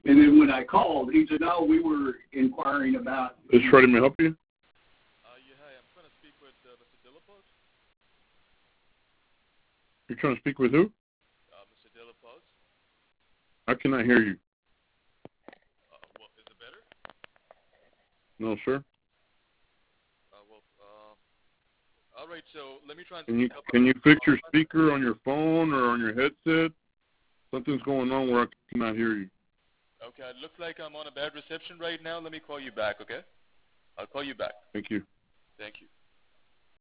And then when I called, he said, no, we were inquiring about. Is Freddie may help you? Yeah, hi. I'm trying to speak with Mr. Delapose. You're trying to speak with who? Mr. Delapose. I cannot hear you. Well, is it better? No, sir. All right, so let me try and Can you fix your speaker on your phone or on your headset? Something's going on where I cannot hear you. Okay, it looks like I'm on a bad reception right now. Let me call you back, okay? I'll call you back. Thank you. Thank you.